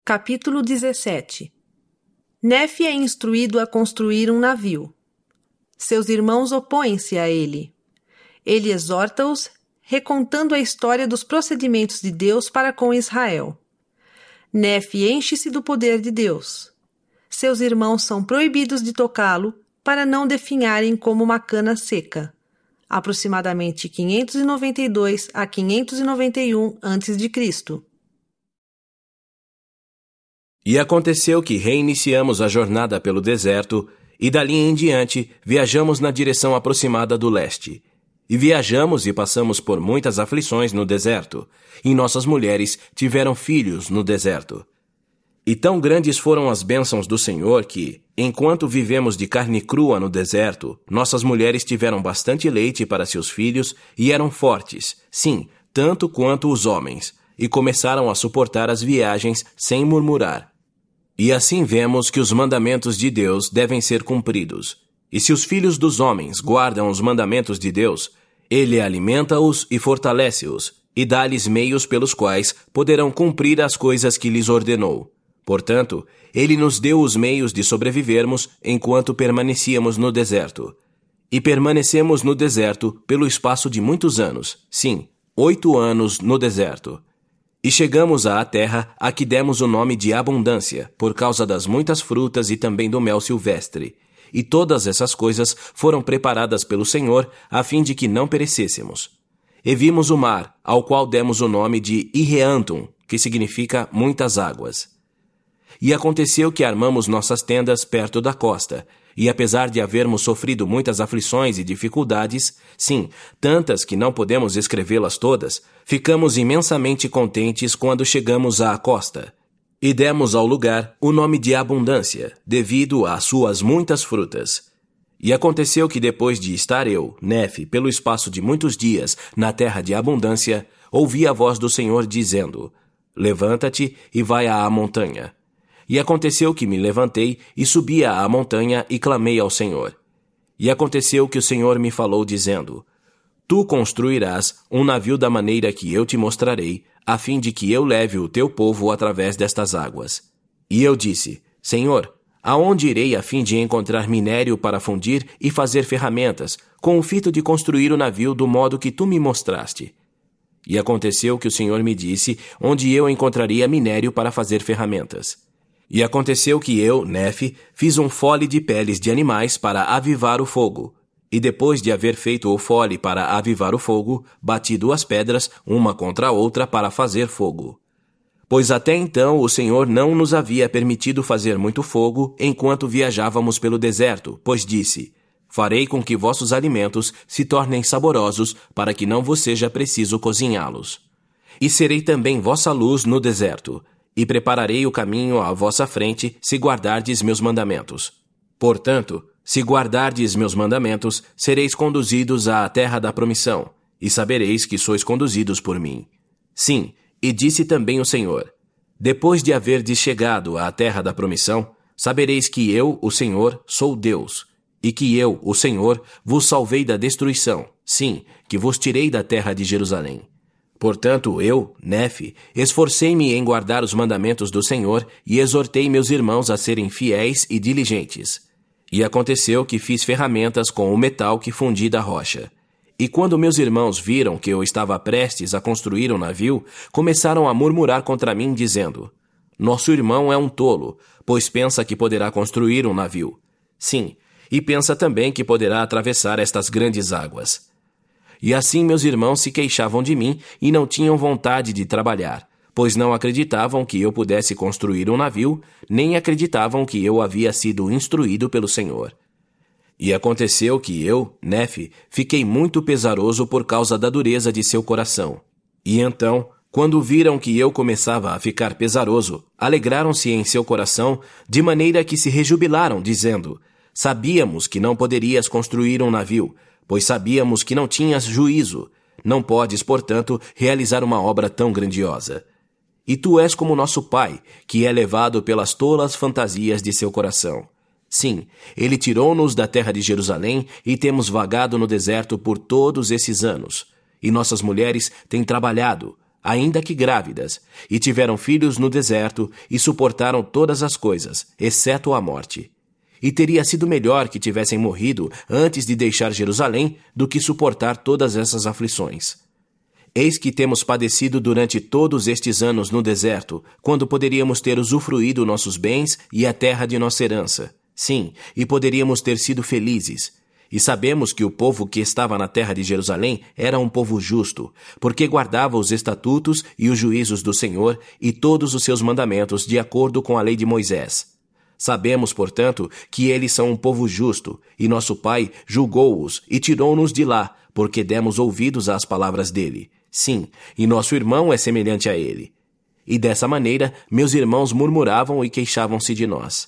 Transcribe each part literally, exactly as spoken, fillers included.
Capítulo dezessete. Nefe é instruído a construir um navio. Seus irmãos opõem-se a ele. Ele exorta-os, recontando a história dos procedimentos de Deus para com Israel. Nefe enche-se do poder de Deus. Seus irmãos são proibidos de tocá-lo para não definharem como uma cana seca. Aproximadamente quinhentos e noventa e dois a quinhentos e noventa e um antes de Cristo. E aconteceu que reiniciamos a jornada pelo deserto, e dali em diante viajamos na direção aproximada do leste. E viajamos e passamos por muitas aflições no deserto, e nossas mulheres tiveram filhos no deserto. E tão grandes foram as bênçãos do Senhor que, enquanto vivemos de carne crua no deserto, nossas mulheres tiveram bastante leite para seus filhos e eram fortes, sim, tanto quanto os homens, e começaram a suportar as viagens sem murmurar. E assim vemos que os mandamentos de Deus devem ser cumpridos. E se os filhos dos homens guardam os mandamentos de Deus, Ele alimenta-os e fortalece-os, e dá-lhes meios pelos quais poderão cumprir as coisas que lhes ordenou. Portanto, Ele nos deu os meios de sobrevivermos enquanto permanecíamos no deserto. E permanecemos no deserto pelo espaço de muitos anos, sim, oito anos no deserto. E chegamos à terra a que demos o nome de abundância, por causa das muitas frutas e também do mel silvestre. E todas essas coisas foram preparadas pelo Senhor, a fim de que não perecêssemos. E vimos o mar, ao qual demos o nome de Irreantum, que significa muitas águas. E aconteceu que armamos nossas tendas perto da costa, e apesar de havermos sofrido muitas aflições e dificuldades, sim, tantas que não podemos escrevê-las todas, ficamos imensamente contentes quando chegamos à costa. E demos ao lugar o nome de Abundância, devido às suas muitas frutas. E aconteceu que depois de estar eu, Nefe, pelo espaço de muitos dias na terra de Abundância, ouvi a voz do Senhor dizendo: Levanta-te e vai à montanha. E aconteceu que me levantei e subi à montanha e clamei ao Senhor. E aconteceu que o Senhor me falou dizendo: Tu construirás um navio da maneira que eu te mostrarei, a fim de que eu leve o teu povo através destas águas. E eu disse: Senhor, aonde irei a fim de encontrar minério para fundir e fazer ferramentas, com o fito de construir o navio do modo que tu me mostraste? E aconteceu que o Senhor me disse onde eu encontraria minério para fazer ferramentas. E aconteceu que eu, Nefe, fiz um fole de peles de animais para avivar o fogo. E depois de haver feito o fole para avivar o fogo, bati duas pedras, uma contra a outra, para fazer fogo. Pois até então o Senhor não nos havia permitido fazer muito fogo enquanto viajávamos pelo deserto, pois disse: Farei com que vossos alimentos se tornem saborosos, para que não vos seja preciso cozinhá-los. E serei também vossa luz no deserto, e prepararei o caminho à vossa frente, se guardardes meus mandamentos. Portanto, se guardardes meus mandamentos, sereis conduzidos à terra da promissão, e sabereis que sois conduzidos por mim. Sim, e disse também o Senhor: Depois de haverdes chegado à terra da promissão, sabereis que eu, o Senhor, sou Deus, e que eu, o Senhor, vos salvei da destruição, sim, que vos tirei da terra de Jerusalém. Portanto, eu, Nefe, esforcei-me em guardar os mandamentos do Senhor e exortei meus irmãos a serem fiéis e diligentes. E aconteceu que fiz ferramentas com o metal que fundi da rocha. E quando meus irmãos viram que eu estava prestes a construir um navio, começaram a murmurar contra mim, dizendo: Nosso irmão é um tolo, pois pensa que poderá construir um navio. Sim, e pensa também que poderá atravessar estas grandes águas. E assim meus irmãos se queixavam de mim e não tinham vontade de trabalhar, pois não acreditavam que eu pudesse construir um navio, nem acreditavam que eu havia sido instruído pelo Senhor. E aconteceu que eu, Nefe, fiquei muito pesaroso por causa da dureza de seu coração. E então, quando viram que eu começava a ficar pesaroso, alegraram-se em seu coração, de maneira que se rejubilaram, dizendo: Sabíamos que não poderias construir um navio, pois sabíamos que não tinhas juízo. Não podes, portanto, realizar uma obra tão grandiosa. E tu és como nosso pai, que é levado pelas tolas fantasias de seu coração. Sim, ele tirou-nos da terra de Jerusalém e temos vagado no deserto por todos esses anos. E nossas mulheres têm trabalhado, ainda que grávidas, e tiveram filhos no deserto, e suportaram todas as coisas, exceto a morte. E teria sido melhor que tivessem morrido antes de deixar Jerusalém do que suportar todas essas aflições. Eis que temos padecido durante todos estes anos no deserto, quando poderíamos ter usufruído nossos bens e a terra de nossa herança. Sim, e poderíamos ter sido felizes. E sabemos que o povo que estava na terra de Jerusalém era um povo justo, porque guardava os estatutos e os juízos do Senhor e todos os seus mandamentos de acordo com a lei de Moisés. Sabemos, portanto, que eles são um povo justo, e nosso pai julgou-os e tirou-nos de lá, porque demos ouvidos às palavras dele. Sim, e nosso irmão é semelhante a ele. E dessa maneira, meus irmãos murmuravam e queixavam-se de nós.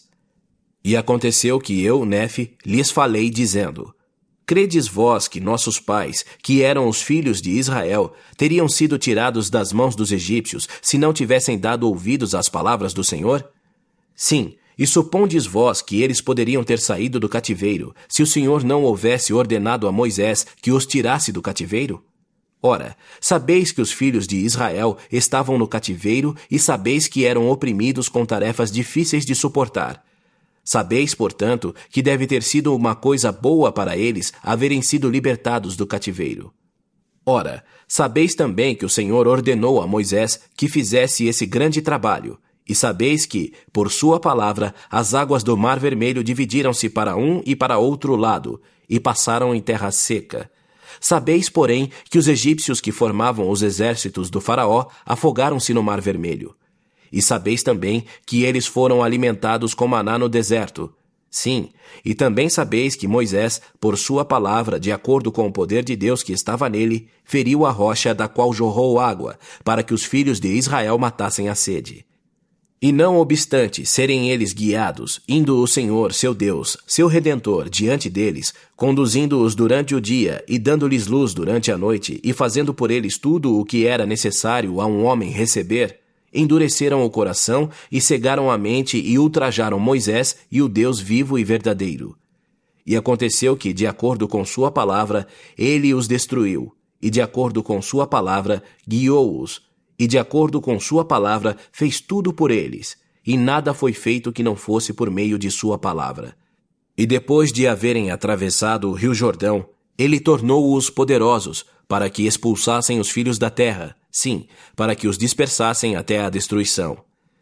E aconteceu que eu, Nefe, lhes falei, dizendo: Credes vós que nossos pais, que eram os filhos de Israel, teriam sido tirados das mãos dos egípcios, se não tivessem dado ouvidos às palavras do Senhor? Sim, e supondes vós que eles poderiam ter saído do cativeiro, se o Senhor não houvesse ordenado a Moisés que os tirasse do cativeiro? Ora, sabeis que os filhos de Israel estavam no cativeiro e sabeis que eram oprimidos com tarefas difíceis de suportar. Sabeis, portanto, que deve ter sido uma coisa boa para eles haverem sido libertados do cativeiro. Ora, sabeis também que o Senhor ordenou a Moisés que fizesse esse grande trabalho, e sabeis que, por sua palavra, as águas do Mar Vermelho dividiram-se para um e para outro lado, e passaram em terra seca. Sabeis, porém, que os egípcios que formavam os exércitos do faraó afogaram-se no Mar Vermelho. E sabeis também que eles foram alimentados com maná no deserto. Sim, e também sabeis que Moisés, por sua palavra, de acordo com o poder de Deus que estava nele, feriu a rocha da qual jorrou água, para que os filhos de Israel matassem a sede. E não obstante serem eles guiados, indo o Senhor, seu Deus, seu Redentor, diante deles, conduzindo-os durante o dia e dando-lhes luz durante a noite, e fazendo por eles tudo o que era necessário a um homem receber, endureceram o coração e cegaram a mente e ultrajaram Moisés e o Deus vivo e verdadeiro. E aconteceu que, de acordo com sua palavra, ele os destruiu, e de acordo com sua palavra, guiou-os, e de acordo com sua palavra, fez tudo por eles, e nada foi feito que não fosse por meio de sua palavra. E depois de haverem atravessado o rio Jordão, ele tornou-os poderosos, para que expulsassem os filhos da terra, sim, para que os dispersassem até a destruição.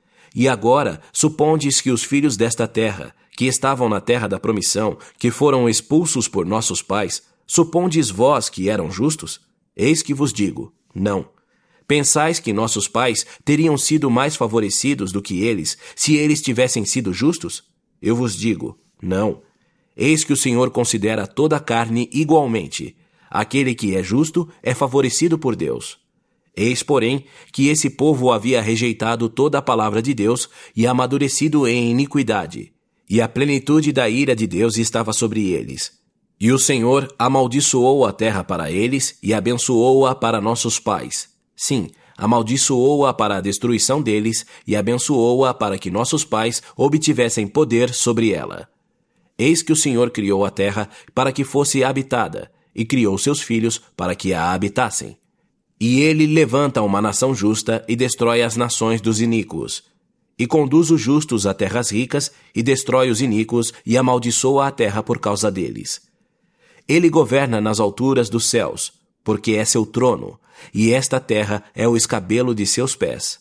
E agora, supondes que os filhos desta terra, que estavam na terra da promissão, que foram expulsos por nossos pais, supondes vós que eram justos? Eis que vos digo, não. Pensais que nossos pais teriam sido mais favorecidos do que eles, se eles tivessem sido justos? Eu vos digo, não. Eis que o Senhor considera toda a carne igualmente. Aquele que é justo é favorecido por Deus. Eis, porém, que esse povo havia rejeitado toda a palavra de Deus e amadurecido em iniquidade, e a plenitude da ira de Deus estava sobre eles. E o Senhor amaldiçoou a terra para eles e abençoou-a para nossos pais. Sim, amaldiçoou-a para a destruição deles e abençoou-a para que nossos pais obtivessem poder sobre ela. Eis que o Senhor criou a terra para que fosse habitada, e criou seus filhos para que a habitassem. E ele levanta uma nação justa e destrói as nações dos iníquos. E conduz os justos a terras ricas e destrói os iníquos e amaldiçoa a terra por causa deles. Ele governa nas alturas dos céus, porque é seu trono, e esta terra é o escabelo de seus pés.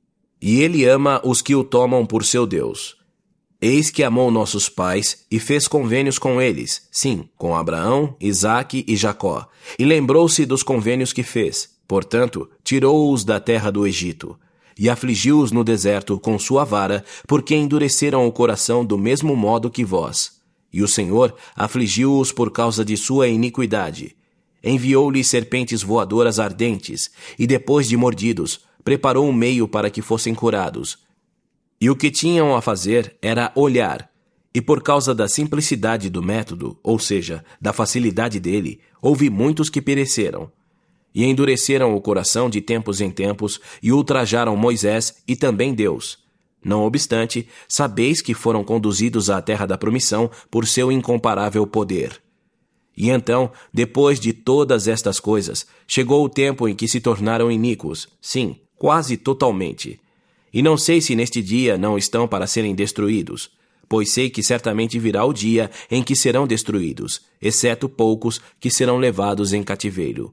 E ele ama os que o tomam por seu Deus. Eis que amou nossos pais e fez convênios com eles, sim, com Abraão, Isaque e Jacó, e lembrou-se dos convênios que fez. Portanto, tirou-os da terra do Egito, e afligiu-os no deserto com sua vara, porque endureceram o coração do mesmo modo que vós. E o Senhor afligiu-os por causa de sua iniquidade. Enviou-lhes serpentes voadoras ardentes, e depois de mordidos, preparou um meio para que fossem curados. E o que tinham a fazer era olhar, e por causa da simplicidade do método, ou seja, da facilidade dele, houve muitos que pereceram. E endureceram o coração de tempos em tempos, e ultrajaram Moisés e também Deus. Não obstante, sabeis que foram conduzidos à terra da promissão por seu incomparável poder. E então, depois de todas estas coisas, chegou o tempo em que se tornaram iníquos, sim, quase totalmente. E não sei se neste dia não estão para serem destruídos, pois sei que certamente virá o dia em que serão destruídos, exceto poucos que serão levados em cativeiro.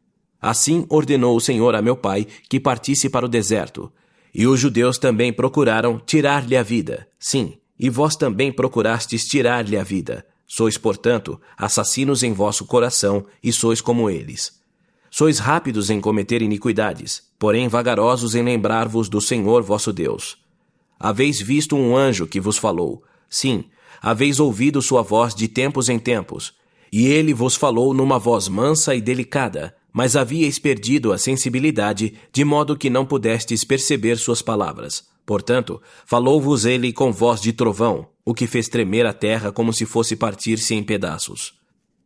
Assim ordenou o Senhor a meu pai que partisse para o deserto, e os judeus também procuraram tirar-lhe a vida. Sim, e vós também procurastes tirar-lhe a vida. Sois, portanto, assassinos em vosso coração, e sois como eles. Sois rápidos em cometer iniquidades, porém vagarosos em lembrar-vos do Senhor vosso Deus. Haveis visto um anjo que vos falou. Sim, haveis ouvido sua voz de tempos em tempos, e ele vos falou numa voz mansa e delicada, mas havíeis perdido a sensibilidade, de modo que não pudestes perceber suas palavras. Portanto, falou-vos ele com voz de trovão, o que fez tremer a terra como se fosse partir-se em pedaços.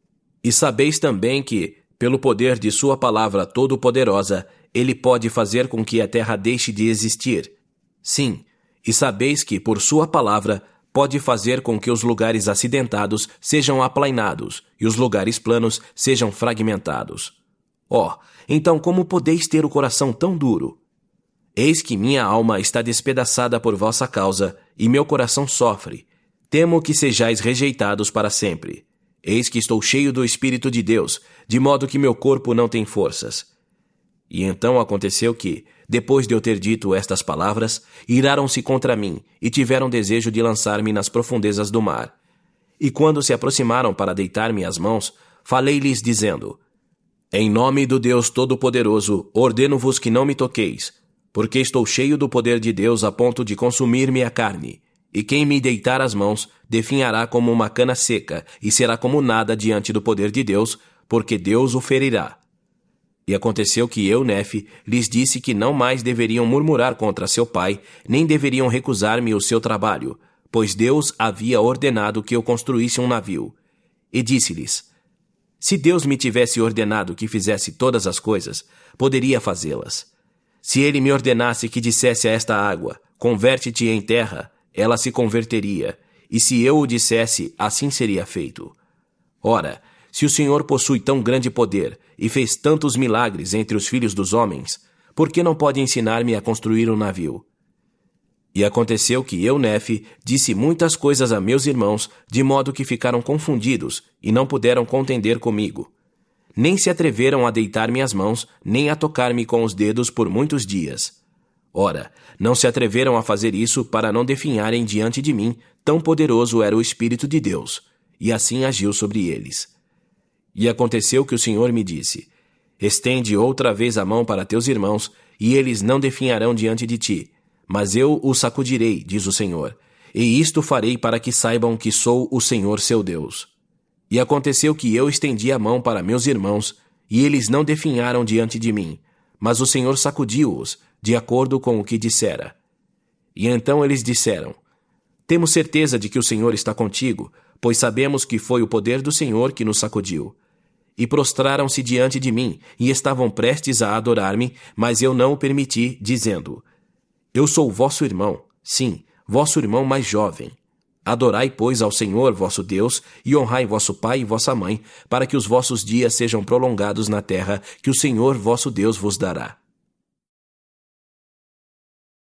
E sabeis também que, pelo poder de sua palavra todo-poderosa, ele pode fazer com que a terra deixe de existir. Sim, e sabeis que, por sua palavra, pode fazer com que os lugares acidentados sejam aplainados e os lugares planos sejam fragmentados. Ó, oh, então como podeis ter o coração tão duro? Eis que minha alma está despedaçada por vossa causa, e meu coração sofre. Temo que sejais rejeitados para sempre. Eis que estou cheio do Espírito de Deus, de modo que meu corpo não tem forças. E então aconteceu que, depois de eu ter dito estas palavras, iraram-se contra mim, e tiveram desejo de lançar-me nas profundezas do mar. E quando se aproximaram para deitar-me as mãos, falei-lhes dizendo: Em nome do Deus Todo-Poderoso, ordeno-vos que não me toqueis, porque estou cheio do poder de Deus a ponto de consumir-me a carne, e quem me deitar as mãos definhará como uma cana seca, e será como nada diante do poder de Deus, porque Deus o ferirá. E aconteceu que eu, Nefe, lhes disse que não mais deveriam murmurar contra seu pai, nem deveriam recusar-me o seu trabalho, pois Deus havia ordenado que eu construísse um navio. E disse-lhes: Se Deus me tivesse ordenado que fizesse todas as coisas, poderia fazê-las. Se ele me ordenasse que dissesse a esta água, converte-te em terra, ela se converteria, e se eu o dissesse, assim seria feito. Ora, se o Senhor possui tão grande poder e fez tantos milagres entre os filhos dos homens, por que não pode ensinar-me a construir um navio? E aconteceu que eu, Nefe, disse muitas coisas a meus irmãos, de modo que ficaram confundidos e não puderam contender comigo. Nem se atreveram a deitar-me as mãos, nem a tocar-me com os dedos por muitos dias. Ora, não se atreveram a fazer isso para não definharem diante de mim, tão poderoso era o Espírito de Deus, e assim agiu sobre eles. E aconteceu que o Senhor me disse: Estende outra vez a mão para teus irmãos, e eles não definharão diante de ti, mas eu os sacudirei, diz o Senhor, e isto farei para que saibam que sou o Senhor seu Deus. E aconteceu que eu estendi a mão para meus irmãos, e eles não definharam diante de mim, mas o Senhor sacudiu-os, de acordo com o que dissera. E então eles disseram: Temos certeza de que o Senhor está contigo, pois sabemos que foi o poder do Senhor que nos sacudiu. E prostraram-se diante de mim, e estavam prestes a adorar-me, mas eu não o permiti, dizendo: Eu sou vosso irmão, sim, vosso irmão mais jovem. Adorai, pois, ao Senhor vosso Deus, e honrai vosso pai e vossa mãe, para que os vossos dias sejam prolongados na terra que o Senhor vosso Deus vos dará.